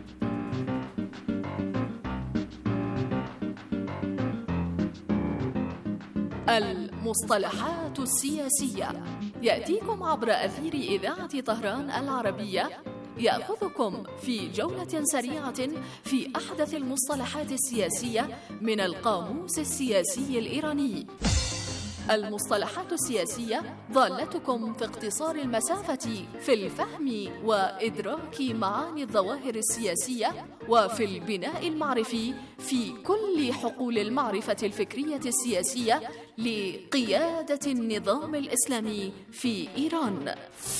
المصطلحات السياسية يأتيكم عبر أثير إذاعة طهران العربية، يأخذكم في جولة سريعة في أحدث المصطلحات السياسية من القاموس السياسي الإيراني. المصطلحات السياسية ضالتكم في اقتصار المسافة في الفهم وإدراك معاني الظواهر السياسية وفي البناء المعرفي في كل حقول المعرفة الفكرية السياسية لقيادة النظام الإسلامي في إيران.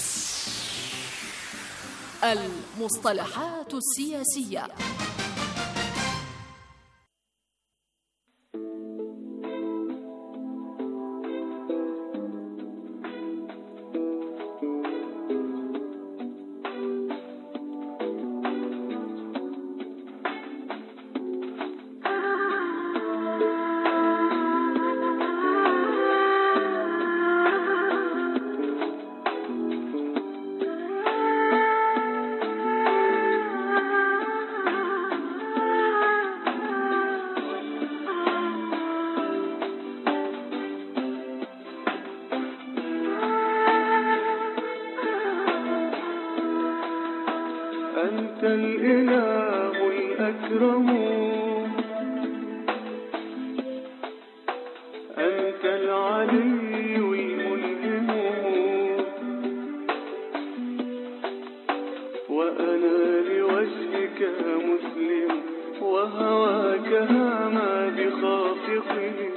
المصطلحات السياسية. أنت الإله الأكرم، أنت العلي الملهم، وأنا لوجهك مسلم، وهواك هما بخافقه.